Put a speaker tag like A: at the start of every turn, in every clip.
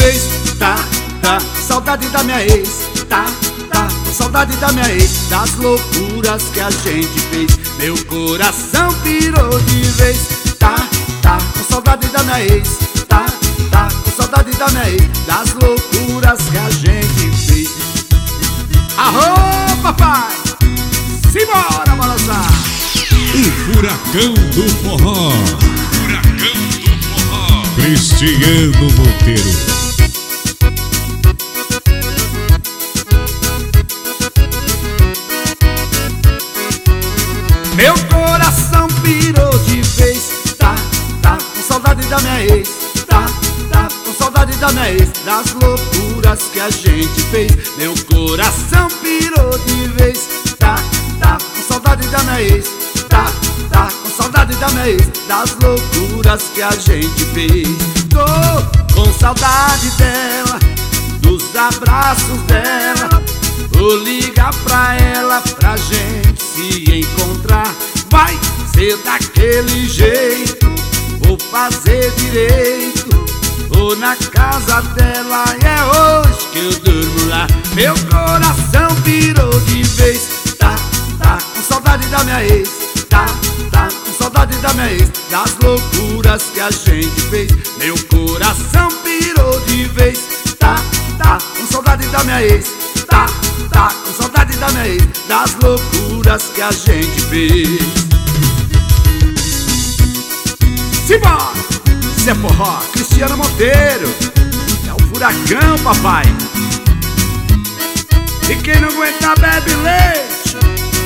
A: vez. Tá, saudade da minha ex. Tá, saudade da minha ex. Das loucuras que a gente fez, meu coração pirou de vez. Tá, com saudade da minha ex. Tá, com saudade da minha ex. Das loucuras que a gente fez. Arô, papai! Simbora balançar!
B: O furacão do forró. Furacão do forró. Cristiano Monteiro.
A: Meu coração pirou de vez. Tá, com saudade da minha ex. Tá, com saudade da minha ex. Das loucuras que a gente fez, meu coração pirou de vez. Tá, com saudade da minha ex. Tá, com saudade da minha ex. Das loucuras que a gente fez. Tô com saudade dela, dos abraços dela. Vou ligar pra ela pra gente se encontrar. Vai ser daquele jeito, vou fazer direito. Vou na casa dela e é hoje que eu durmo lá. Meu coração pirou de vez. Tá, com saudade da minha ex. Tá, com saudade da minha ex. Das loucuras que a gente fez, meu coração pirou de vez. Tá, com saudade da minha ex. Tá, com saudade da minha ex. Das loucuras que a gente fez. Simbora! Isso é forró, Cristiano Monteiro. É o furacão, papai. E quem não aguentar bebe leite.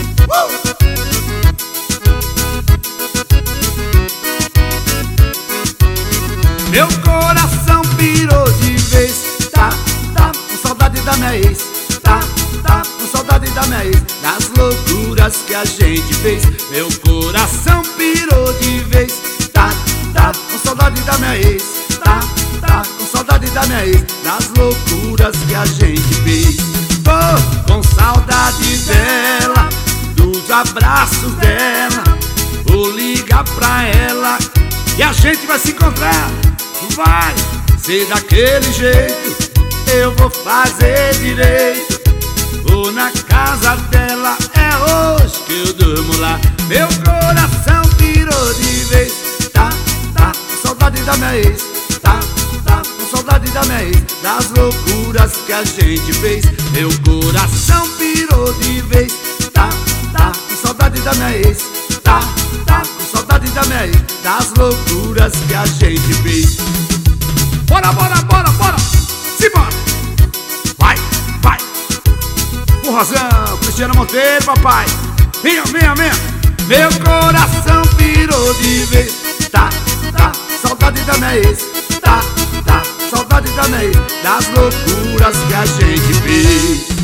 A: Meu coração pirou de vez. Tá, com saudade da minha ex. Tá, com saudade da minha ex. Das loucuras que a gente fez, meu coração pirou de vez. Tá, com saudade da minha ex. Tá, com saudade da minha ex. Das loucuras que a gente fez. Tô com saudade dela, dos abraços dela. Vou ligar pra ela e a gente vai se encontrar. Vai ser daquele jeito, eu vou fazer direito. Vou na casa dela, é hoje que eu durmo lá. Meu coração pirou de vez. Tá, com saudade da minha ex. Tá, com saudade da minha ex. Das loucuras que a gente fez, meu coração pirou de vez. Tá, com saudade da minha ex. Tá, com saudade da minha ex. Das loucuras que a gente fez. Bora, bora, bora, bora! Simbora! Vai, vai! Forrozão, Cristiano Monteiro, papai! Venha, venha, venha! Meu coração pirou de vez. Tá, saudade da minha ex. Tá, saudade da minha ex. Das loucuras que a gente fez.